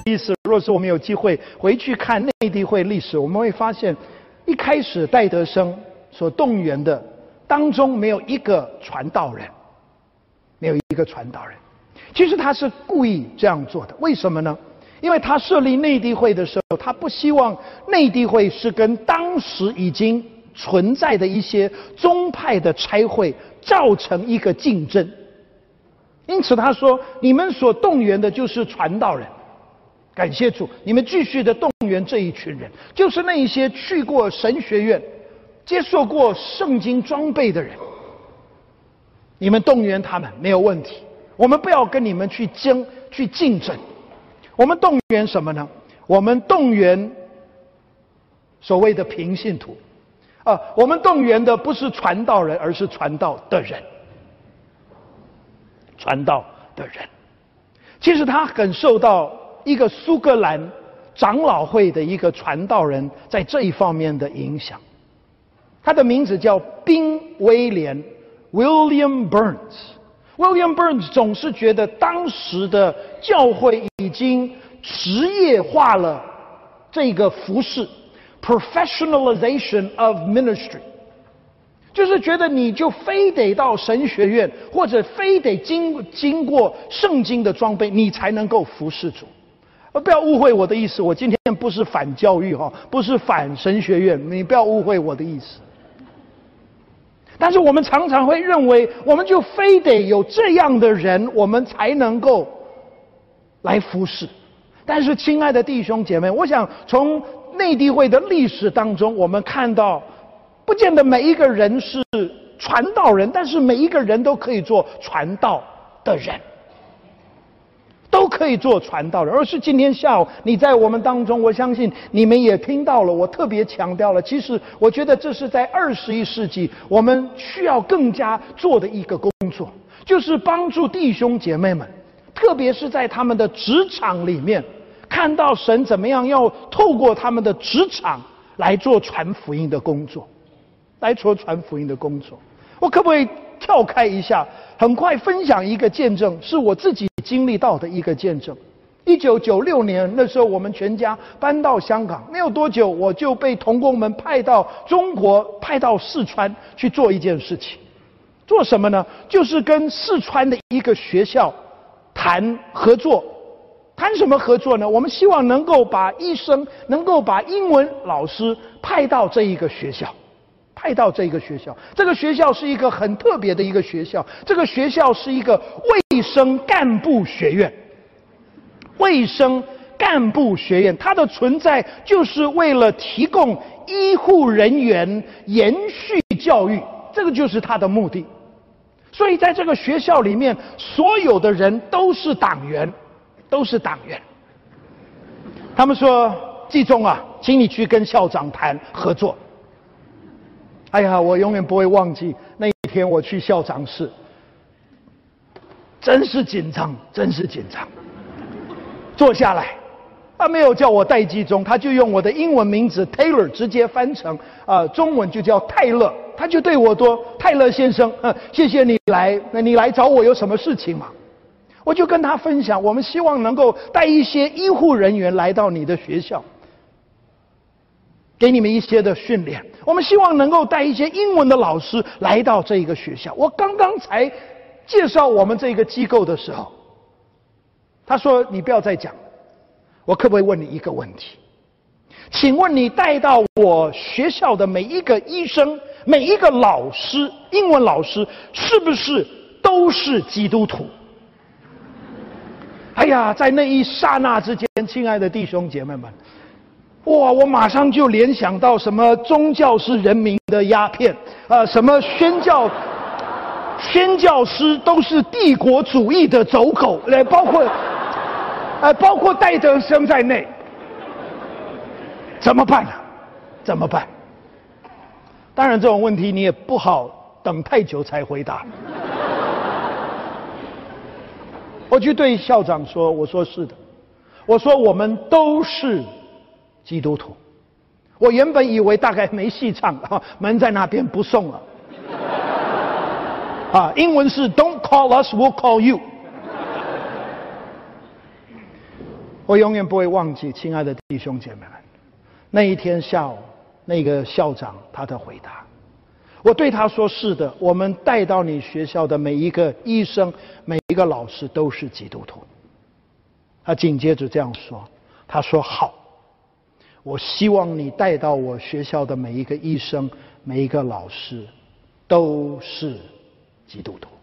意思。若是我们有机会回去看内地会历史，我们会发现，一开始戴德生所动员的当中没有一个传道人，没有一个传道人。其实他是故意这样做的，为什么呢？因为他设立内地会的时候，他不希望内地会是跟当时已经存在的一些宗派的差会造成一个竞争。因此他说，你们所动员的就是传道人，感谢主，你们继续的动员这一群人，就是那一些去过神学院接受过圣经装备的人，你们动员他们没有问题，我们不要跟你们去竞争。我们动员什么呢？我们动员所谓的平信徒我们动员的不是传道人，而是传道的人。传道的人，其实他很受到一个苏格兰长老会的一个传道人在这一方面的影响。他的名字叫宾威廉 William Burns。William Burns 总是觉得当时的教会已经职业化了这个服事 professionalization of ministry， 就是觉得你就非得到神学院，或者非得经过圣经的装备，你才能够服事主。不要误会我的意思，我今天不是反教育不是反神学院，你不要误会我的意思。但是我们常常会认为，我们就非得有这样的人，我们才能够来服侍。但是亲爱的弟兄姐妹，我想从内地会的历史当中，我们看到不见得每一个人是传道人，但是每一个人都可以做传道的人，都可以做传道人。而是今天下午你在我们当中，我相信你们也听到了，我特别强调了，其实我觉得这是在21世纪我们需要更加做的一个工作，就是帮助弟兄姐妹们，特别是在他们的职场里面，看到神怎么样要透过他们的职场来做传福音的工作，来做传福音的工作。我可不可以跳开一下，很快分享一个见证，是我自己经历到的一个见证。1996年那时候，我们全家搬到香港，没有多久我就被同工们派到中国，派到四川去做一件事情。做什么呢？就是跟四川的一个学校谈合作。谈什么合作呢？我们希望能够把医生，能够把英文老师派到这一个学校。这个学校是一个很特别的一个学校，这个学校是一个卫生干部学院。它的存在就是为了提供医护人员延续教育，这个就是它的目的。所以在这个学校里面，所有的人都是党员。他们说，季中请你去跟校长谈合作。哎呀，我永远不会忘记那一天我去校长室，真是紧张。坐下来，他没有叫我戴季中，他就用我的英文名字 Taylor 直接翻成中文就叫泰勒。他就对我说：“泰勒先生，谢谢你来，那你来找我有什么事情吗？”我就跟他分享，我们希望能够带一些医护人员来到你的学校，给你们一些的训练。我们希望能够带一些英文的老师来到这一个学校。我刚刚才介绍我们这个机构的时候，他说：“你不要再讲，我可不可以问你一个问题？请问你带到我学校的每一个医生、每一个老师，英文老师，是不是都是基督徒？”哎呀，在那一刹那之间，亲爱的弟兄姐妹们，哇！我马上就联想到什么宗教是人民的鸦片，什么宣教师都是帝国主义的走狗，包括戴德生在内，怎么办？当然，这种问题你也不好等太久才回答。我就对校长说：“我说是的，我说我们都是基督徒。”我原本以为大概没戏唱，门在那边不送了。英文是 "Don't call us, we'll call you"。 我永远不会忘记，亲爱的弟兄姐妹们，那一天下午，那个校长他的回答，我对他说：“是的，我们带到你学校的每一个医生、每一个老师都是基督徒。”他紧接着这样说：“他说好，我希望你带到我学校的每一个医生、每一个老师都是基督徒。”